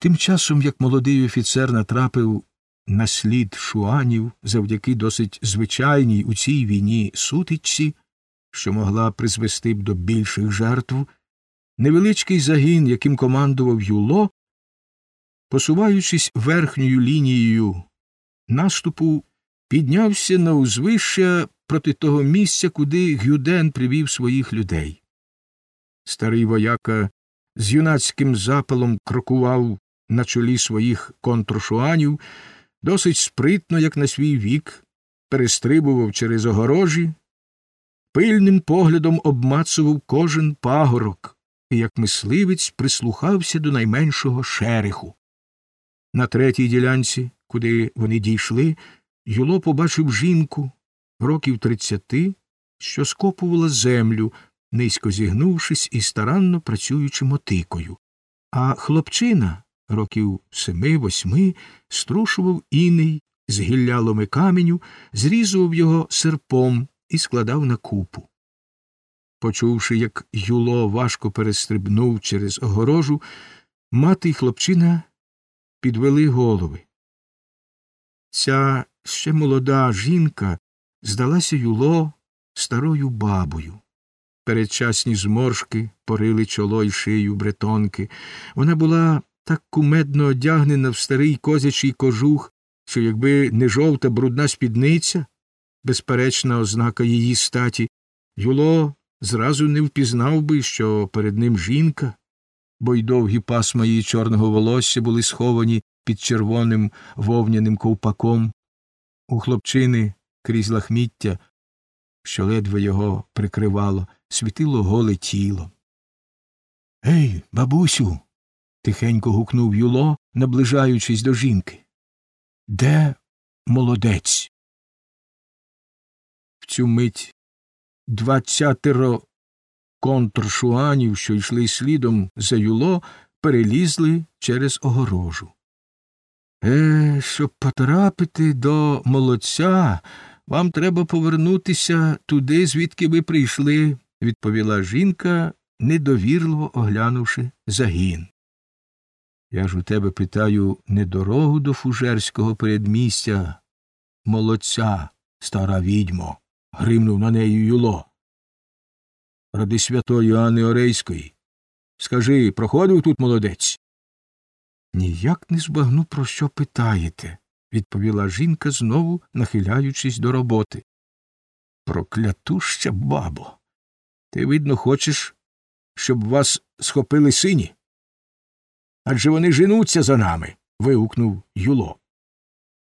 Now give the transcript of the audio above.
Тим часом, як молодий офіцер натрапив на слід шуанів завдяки досить звичайній у цій війні сутичці, що могла призвести б до більших жертв, невеличкий загін, яким командував Юло, посуваючись верхньою лінією наступу, піднявся на узвища проти того місця, куди Гюден привів своїх людей. Старий вояка з юнацьким запалом крокував на чолі своїх контршуанів, досить спритно, як на свій вік, перестрибував через огорожі, пильним поглядом обмацував кожен пагорок і, як мисливець, прислухався до найменшого шереху. На третій ділянці, куди вони дійшли, Юло побачив жінку років 30, що скопувала землю, низько зігнувшись і старанно працюючи мотикою, а хлопчина років 7-8 струшував іней з гілляломи каменю, зрізував його серпом і складав на купу. Почувши, як Юло важко перестрибнув через огорожу, мати й хлопчина підвели голови. Ця ще молода жінка здалася Юло старою бабою. Передчасні зморшки порили чоло й шию бретонки. Вона була так кумедно одягнена в старий козячий кожух, що якби не жовта брудна спідниця, безперечна ознака її статі, Юло зразу не впізнав би, що перед ним жінка, бо й довгі пасма її чорного волосся були сховані під червоним вовняним ковпаком. У хлопчини крізь лахміття, що ледве його прикривало, світило голе тіло. — Ей, бабусю! — тихенько гукнув Юло, наближаючись до жінки. — Де молодець? В цю мить 20 контршуанів, що йшли слідом за Юло, перелізли через огорожу. Щоб потрапити до молодця, вам треба повернутися туди, звідки ви прийшли, — відповіла жінка, недовірливо оглянувши загін. Я ж у тебе питаю не дорогу до фужерського передмістя, молодця, стара відьмо, — гримнув на неї Юло. Ради святої Анни Орейської. Скажи, проходив тут молодець? Ніяк не збагну, про що питаєте, — відповіла жінка, знову нахиляючись до роботи. Проклятуща бабо! Ти, видно, хочеш, щоб вас схопили сині? Адже вони женуться за нами, — вигукнув Юло.